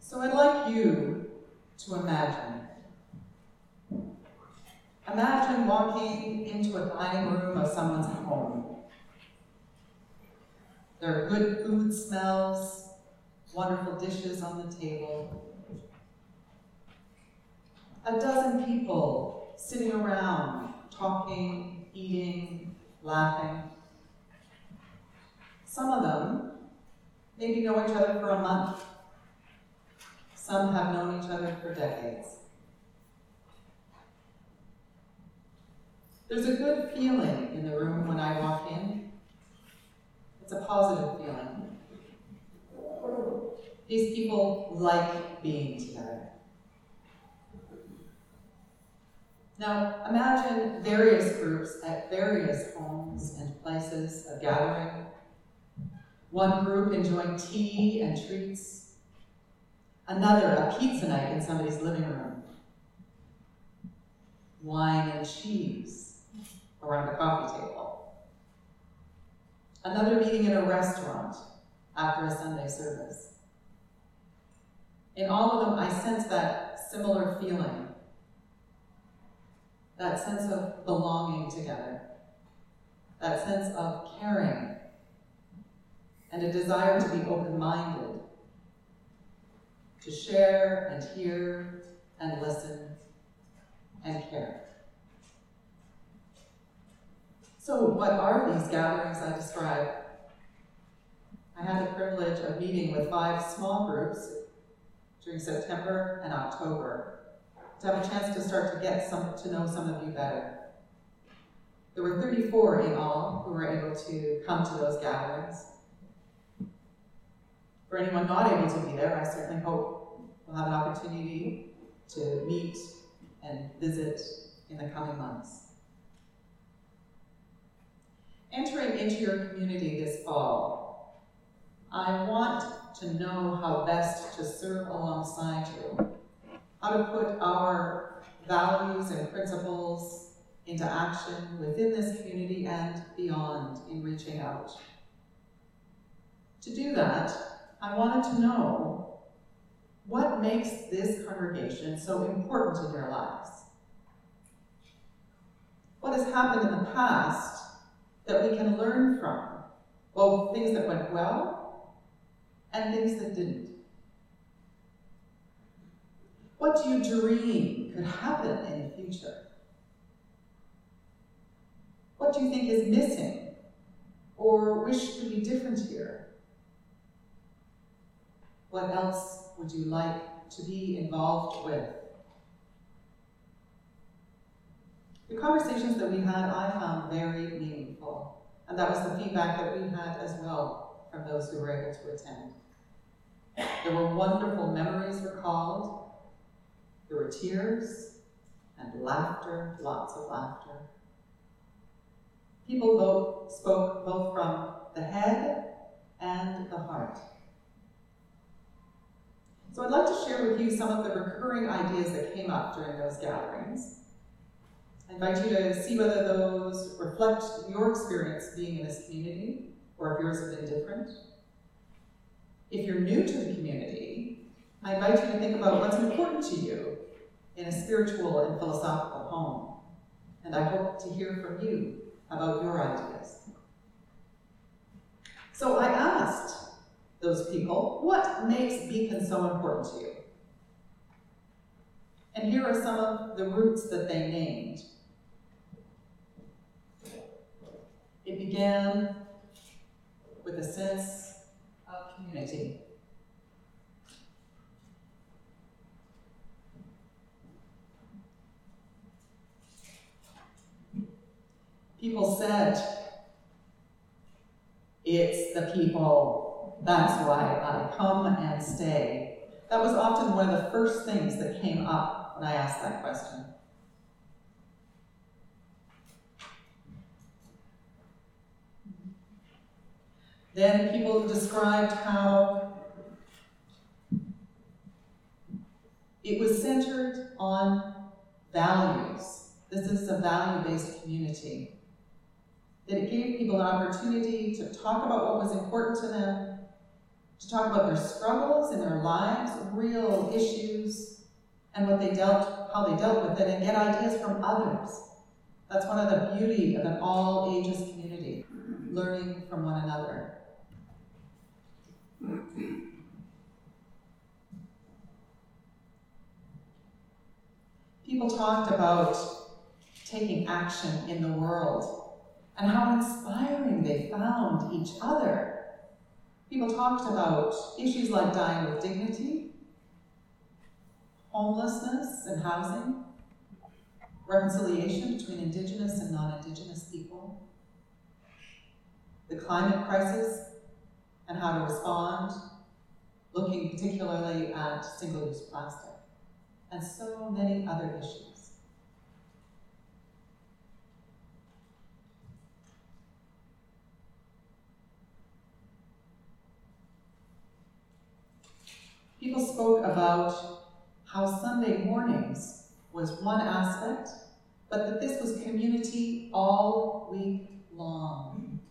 So I'd like you to imagine. Imagine walking into a dining room of someone's home. There are good food smells, wonderful dishes on the table. A dozen people sitting around, talking, eating, laughing. Some of them maybe know each other for a month. Some have known each other for decades. There's a good feeling in the room when I walk in. It's a positive feeling. These people like being together. Now, imagine various groups at various homes and places of gathering. One group enjoying tea and treats. Another, a pizza night in somebody's living room. Wine and cheese around a coffee table. Another meeting in a restaurant after a Sunday service. In all of them, I sense that similar feeling. That sense of belonging together, that sense of caring, and a desire to be open-minded, to share and hear and listen and care. So what are these gatherings I describe? I had the privilege of meeting with 5 small groups during September and October, to have a chance to start to get to know some of you better. There were 34 in all who were able to come to those gatherings. For anyone not able to be there, I certainly hope we'll have an opportunity to meet and visit in the coming months. Entering into your community this fall, I want to know how best to serve alongside you, how to put our values and principles into action within this community and beyond in reaching out. To do that, I wanted to know what makes this congregation so important in your lives. What has happened in the past that we can learn from, both things that went well and things that didn't? What do you dream could happen in the future? What do you think is missing or wish could be different here? What else would you like to be involved with? The conversations that we had, I found very meaningful, and that was the feedback that we had as well from those who were able to attend. There were wonderful memories recalled. There were tears and laughter, lots of laughter. People spoke both from the head and the heart. So I'd like to share with you some of the recurring ideas that came up during those gatherings. I invite you to see whether those reflect your experience being in this community, or if yours have been different. If you're new to the community, I invite you to think about what's important to you in a spiritual and philosophical home. And I hope to hear from you about your ideas. So I asked those people, what makes Beacon so important to you? And here are some of the roots that they named. It began with a sense of community. People said, it's the people, that's why I come and stay. That was often one of the first things that came up when I asked that question. Then people described how it was centered on values. This is a value-based community. That it gave people an opportunity to talk about what was important to them, to talk about their struggles in their lives, real issues, and how they dealt with it, and get ideas from others. That's one of the beauty of an all-ages community, learning from one another. People talked about taking action in the world and how inspiring they found each other. People talked about issues like dying with dignity, homelessness and housing, reconciliation between Indigenous and non-Indigenous people, the climate crisis and how to respond, looking particularly at single-use plastic, and so many other issues. People spoke about how Sunday mornings was one aspect, but that this was community all week long.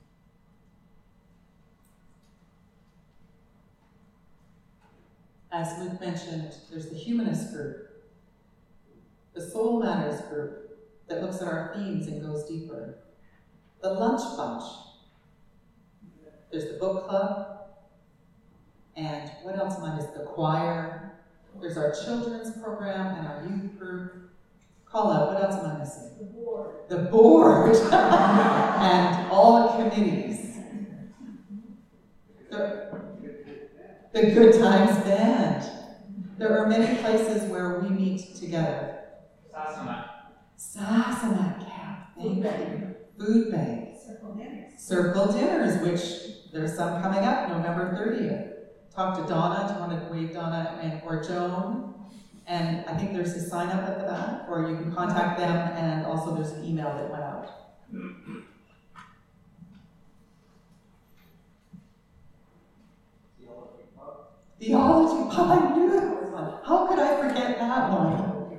As Luke mentioned, there's the humanist group, the soul matters group that looks at our themes and goes deeper, the lunch bunch, there's the book club, and what else am I missing? The choir. There's our children's program and our youth group. Call out, what else am I missing? The board. The board. And all the committees. The Good Times Band. There are many places where we meet together. Sasana Camp. Thank you. Food Bank. Circle dinners, which there's some coming up November 30th. Talk to Donna. Do you want to wave Donna or Joan? And I think there's a sign up at the back, or you can contact them, and also there's an email that went out. Theology Pub, I knew that one. How could I forget that one?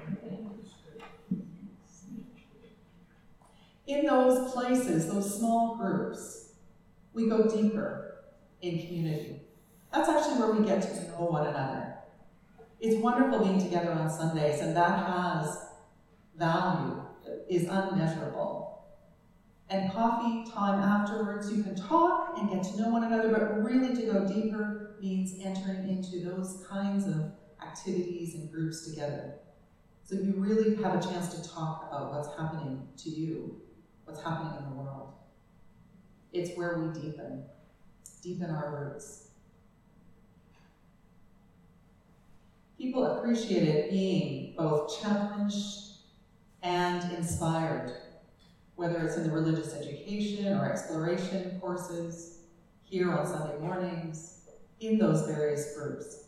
In those places, those small groups, we go deeper in community. That's actually where we get to know one another. It's wonderful being together on Sundays, and that has value, is unmeasurable. And coffee time afterwards, you can talk and get to know one another, but really to go deeper means entering into those kinds of activities and groups together. So you really have a chance to talk about what's happening to you, what's happening in the world. It's where we deepen our roots. People appreciated being both challenged and inspired, whether it's in the religious education or exploration courses, here on Sunday mornings, in those various groups.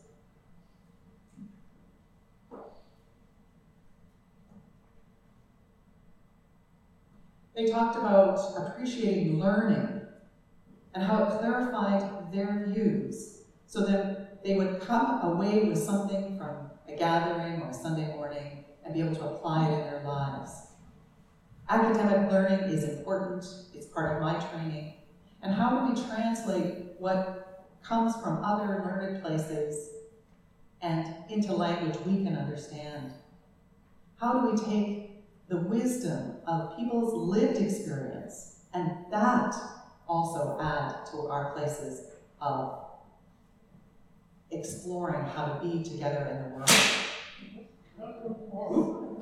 They talked about appreciating learning and how it clarified their views so that they would come away with something from a gathering or a Sunday morning and be able to apply it in their lives. Academic learning is important. It's part of my training. And how do we translate what comes from other learned places and into language we can understand? How do we take the wisdom of people's lived experience and that also add to our places of exploring how to be together in the world?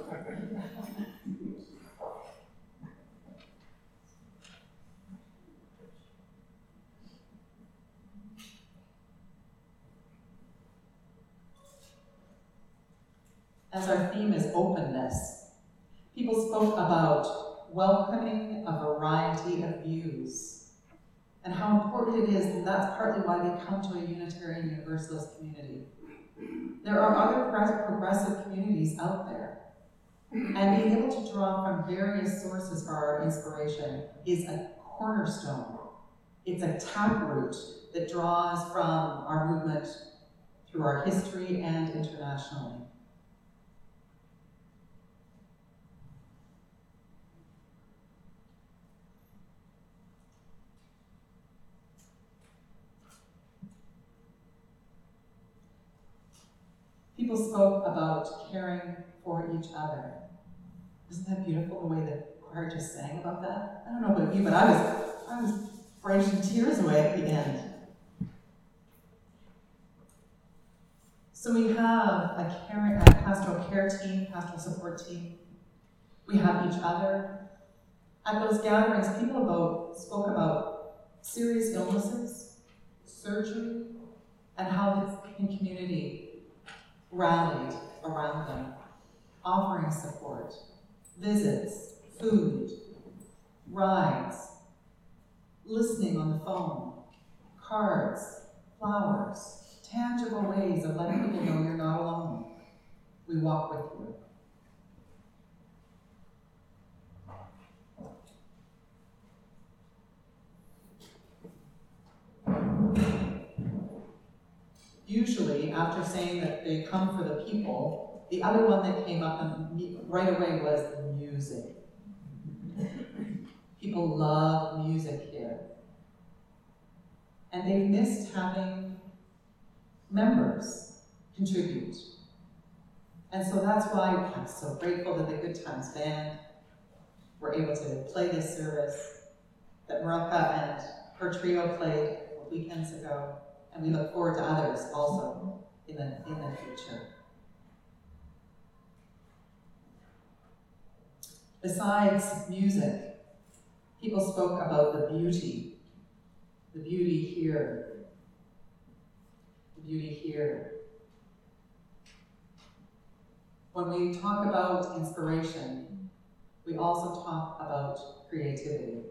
As our theme is openness, people spoke about welcoming a variety of views and how important it is, and that's partly why they come to a Unitarian Universalist community. There are other progressive communities out there, and being able to draw from various sources for our inspiration is a cornerstone. It's a taproot that draws from our movement through our history and internationally. People spoke about caring for each other. Isn't that beautiful, the way the choir just sang about that? I don't know about you, but I was brushing tears away at the end. So we have a pastoral care team, pastoral support team. We have each other. At those gatherings, people spoke about serious illnesses, surgery, and how the community rallied around them, offering support, visits, food, rides, listening on the phone, cards, flowers, tangible ways of letting people know you're not alone. We walk with you. Usually, after saying that they come for the people, the other one that came up right away was the music. People love music here. And they've missed having members contribute. And so that's why I'm so grateful that the Good Times Band were able to play this service, that Marilka and her trio played weekends ago, and we look forward to others also in the future. Besides music, people spoke about the beauty here, the beauty here. When we talk about inspiration, we also talk about creativity.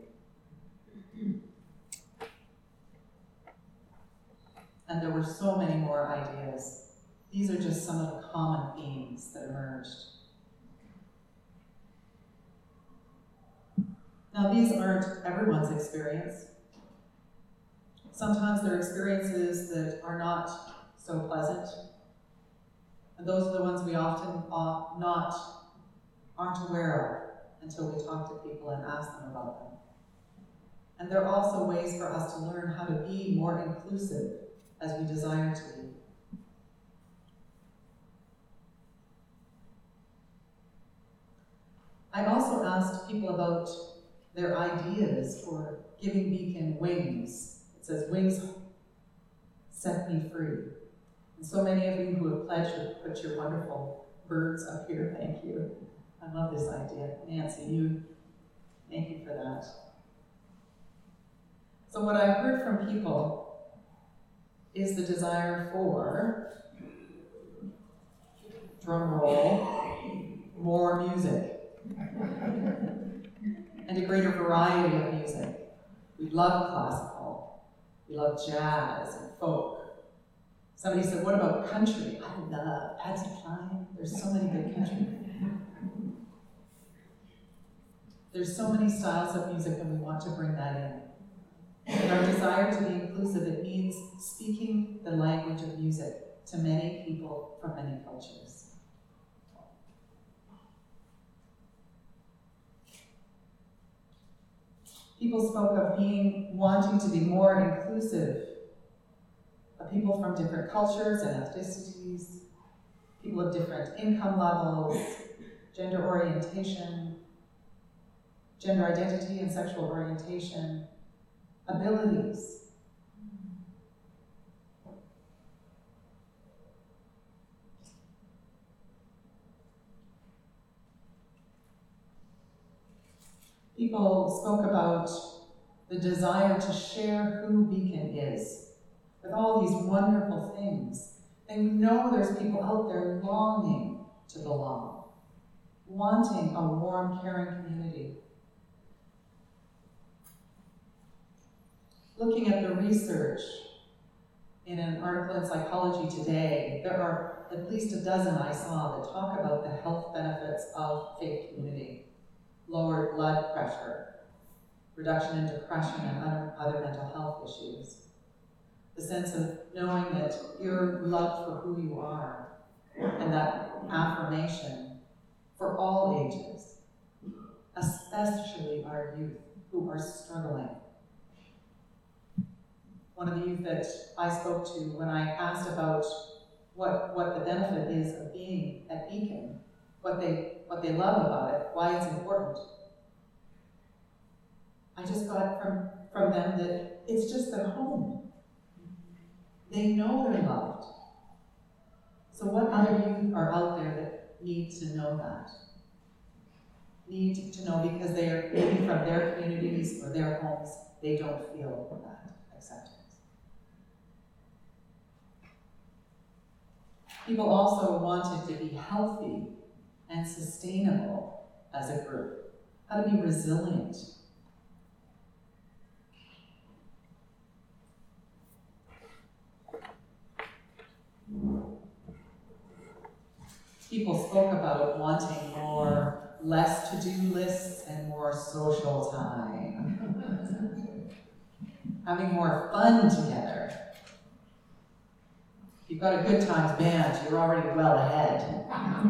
And there were so many more ideas. These are just some of the common themes that emerged. Now, these aren't everyone's experience. Sometimes there are experiences that are not so pleasant. And those are the ones we often aren't aware of until we talk to people and ask them about them. And there are also ways for us to learn how to be more inclusive as we desire to be. I also asked people about their ideas for giving Beacon wings. It says, "Wings set me free." And so many of you who have pledged to put your wonderful birds up here, thank you. I love this idea. Nancy, thank you for that. So what I heard from people is the desire for, drum roll, more music. And a greater variety of music. We love classical. We love jazz and folk. Somebody said, what about country? I love Patsy Cline. There's so many good country. There's so many styles of music, and we want to bring that in. And our desire to be inclusive, it means speaking the language of music to many people from many cultures. People spoke of wanting to be more inclusive of people from different cultures and ethnicities, people of different income levels, gender orientation, gender identity and sexual orientation, abilities. People spoke about the desire to share who Beacon is, with all these wonderful things. They know there's people out there longing to belong, wanting a warm, caring community. Looking at the research in an article in Psychology Today, there are at least a dozen I saw that talk about the health benefits of faith community. Lowered blood pressure, reduction in depression and other mental health issues. The sense of knowing that you're loved for who you are, and that affirmation for all ages, especially our youth who are struggling. One of the youth that I spoke to when I asked about what the benefit is of being at Beacon, what they love about it, why it's important. I just got from them that it's just their home. They know they're loved. So what other youth are out there that need to know that? Need to know because they are maybe from their communities or their homes, they don't feel that acceptance. People also wanted to be healthy and sustainable as a group, how to be resilient. People spoke about wanting more less to-do lists and more social time. Having more fun together. If you've got a Good Times band, you're already well ahead.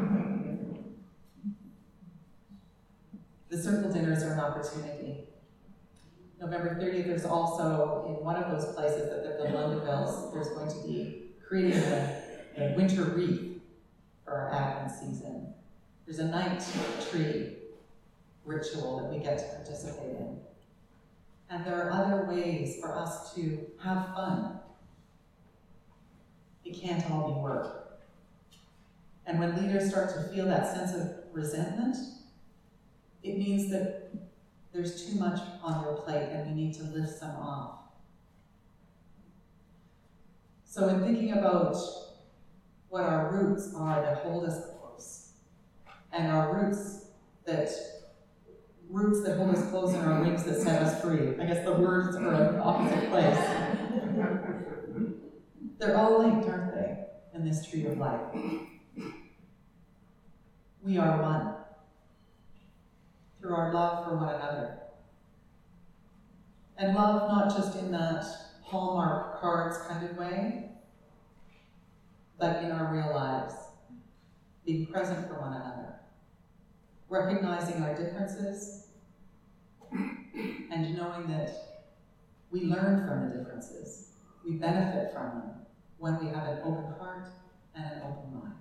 The circle dinners are an opportunity. November 30th, there's also, in one of those places at the Lundavilles, there's going to be creating a winter wreath for our Advent season. There's a night tree ritual that we get to participate in. And there are other ways for us to have fun. It can't all be work. And when leaders start to feel that sense of resentment, it means that there's too much on their plate and we need to lift some off. So in thinking about what our roots are that hold us close, and our roots that hold us close and our wings that set us free. I guess the words are in the opposite place. They're all linked, aren't they, in this tree of life? We are one through our love for one another. And love not just in that Hallmark cards kind of way, but in our real lives, being present for one another, recognizing our differences, and knowing that we learn from the differences, we benefit from them when we have an open heart and an open mind.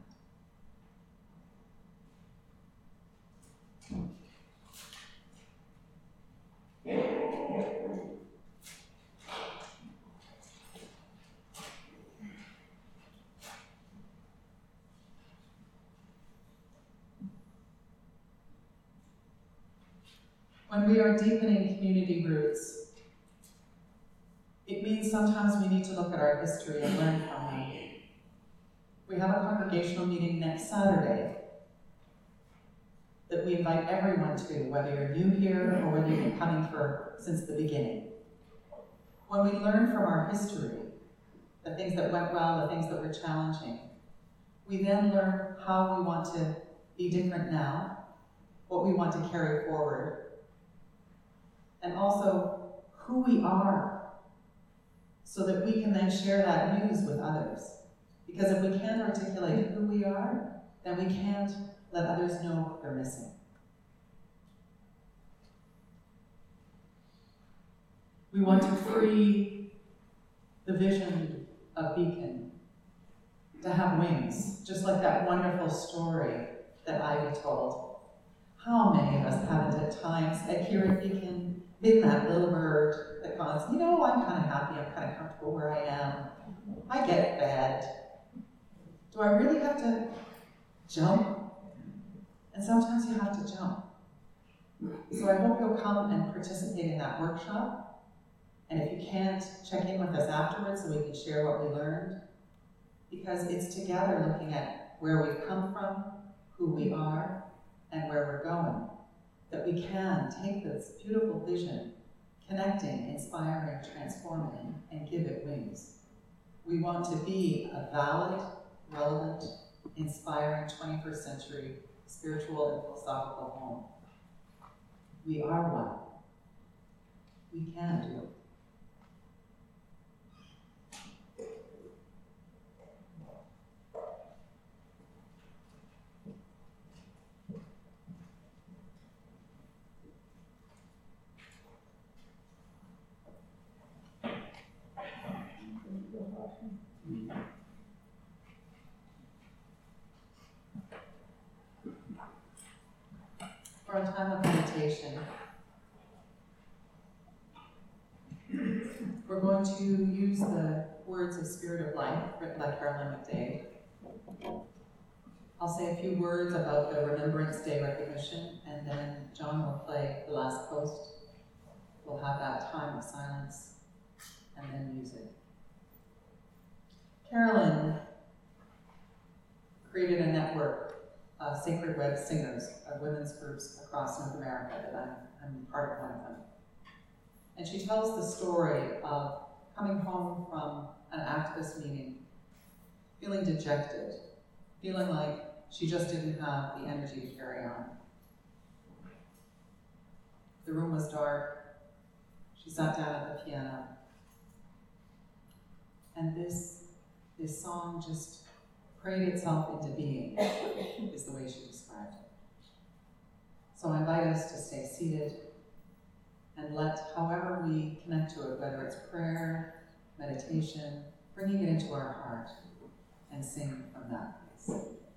When we are deepening community roots, it means sometimes we need to look at our history and learn from them. We have a congregational meeting next Saturday that we invite everyone to, whether you're new here or whether you've been coming since the beginning. When we learn from our history, the things that went well, the things that were challenging, we then learn how we want to be different now, what we want to carry forward, and also who we are, so that we can then share that news with others. Because if we can't articulate who we are, then we can't let others know what they're missing. We want to free the vision of Beacon to have wings, just like that wonderful story that Ivy told. How many of us haven't at times here at Beacon been that little bird that goes, I'm kind of happy, I'm kind of comfortable where I am. I get fed. Do I really have to jump? And sometimes you have to jump. So I hope you'll come and participate in that workshop. And if you can't, check in with us afterwards so we can share what we learned. Because it's together looking at where we've come from, who we are, and where we're going, that we can take this beautiful vision, connecting, inspiring, transforming, and give it wings. We want to be a valid, relevant, inspiring 21st century spiritual and philosophical home. We are one. We can do it. for a time of meditation. We're going to use the words of Spirit of Life, written by Carolyn McDade. I'll say a few words about the Remembrance Day recognition, and then John will play the last post. We'll have that time of silence, and then music. Carolyn created a network of Sacred Web Singers, of women's groups across North America, that I'm part of one of them. And she tells the story of coming home from an activist meeting, feeling dejected, feeling like she just didn't have the energy to carry on. The room was dark. She sat down at the piano. And this song just prayed itself into being, is the way she described it. So I invite us to stay seated and let however we connect to it, whether it's prayer, meditation, bringing it into our heart, and sing from that place.